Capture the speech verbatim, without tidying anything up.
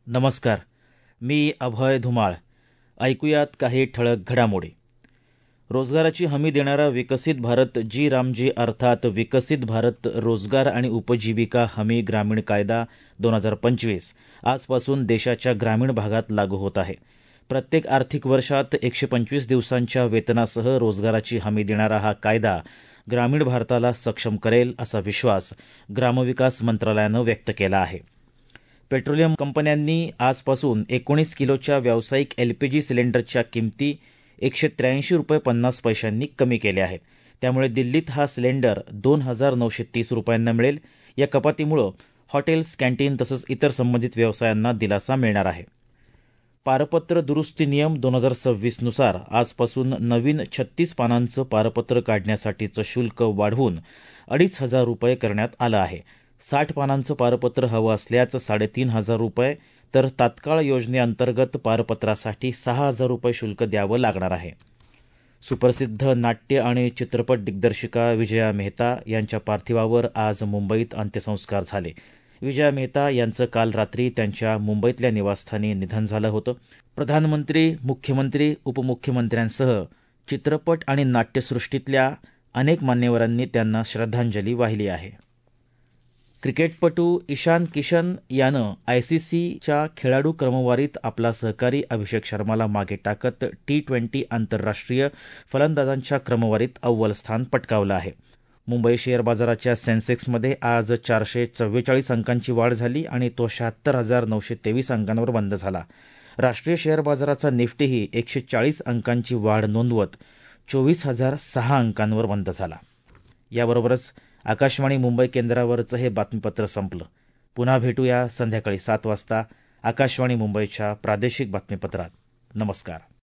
नमस्कार. मी अभय धुमाळ. ऐकूयात काही ठळक घडामोडी. रोजगाराची हमी देणारा विकसित भारत जी रामजी अर्थात विकसित भारत रोजगार आणि उपजीविका हमी ग्रामीण कायदा दोन हजार पंचवीस आजपासून देशाच्या ग्रामीण भागात लागू होत आहे. प्रत्येक आर्थिक वर्षात एकशे पंचवीस दिवसांच्या वेतनासह रोजगाराची हमी देणारा हा कायदा ग्रामीण भारताला सक्षम करेल असा विश्वास ग्रामविकास मंत्रालयानं व्यक्त केला आहे. पेट्रोलियम कंपन्यांनी आजपासून एकोणीस किलोच्या व्यावसायिक एलपीजी सिलेंडरच्या किमती एकशे त्र्याऐंशी रुपये पन्नास पैशांनी कमी केल्या आहेत. त्यामुळे दिल्लीत हा सिलेंडर दोन हजार नऊशे तीस रुपयांना मिळेल. या कपातीमुळे हॉटेल्स, कॅन्टीन तसंच इतर संबंधित व्यवसायांना दिलासा मिळणार आहे. पारपत्र दुरुस्ती नियम दोन हजार सव्वीसनुसार आजपासून नवीन छत्तीस पानांचं पारपत्र काढण्यासाठीचं शुल्क वाढवून अडीच हजार रुपये करण्यात आलं आहे. साठ पानांचं पारपत्र हवं असल्याचं साडेतीन हजार रुपये तर तात्काळ योजनेअंतर्गत पारपत्रासाठी सहा हजार रुपये शुल्क द्यावं लागणार आहे. सुप्रसिद्ध नाट्य आणि चित्रपट दिग्दर्शिका विजया मेहता यांच्या पार्थिवावर आज मुंबईत अंत्यसंस्कार झाले. विजया मेहता यांचं काल रात्री त्यांच्या मुंबईतल्या निवासस्थानी निधन झालं होतं. प्रधानमंत्री, मुख्यमंत्री, उपमुख्यमंत्र्यांसह चित्रपट आणि नाट्यसृष्टीतल्या अनेक मान्यवरांनी त्यांना श्रद्धांजली वाहिली आहे. क्रिकेटपटू ईशान किशन यानं आयसीसीच्या खेळाडू क्रमवारीत आपला सहकारी अभिषेक शर्माला मागे टाकत टी ट्वेंटी आंतरराष्ट्रीय फलंदाजांच्या क्रमवारीत अव्वल स्थान पटकावलं आहे. मुंबई शेअर बाजाराच्या सेन्सेक्समध्ये आज चारशे चव्वेचाळीस अंकांची वाढ झाली आणि तो शहात्तर हजार नऊशे तेवीस अंकांवर बंद झाला. राष्ट्रीय शेअर बाजाराचा निफ्टीही एकशे चाळीस अंकांची वाढ नोंदवत चोवीस हजार सहा अंकांवर बंद झाला. याबरोबरच आकाशवाणी मुंबई केंद्रावरचं हे बातमीपत्र संपलं. पुन्हा भेटूया संध्याकाळी सात वाजता आकाशवाणी मुंबईच्या प्रादेशिक बातमीपत्रात. नमस्कार.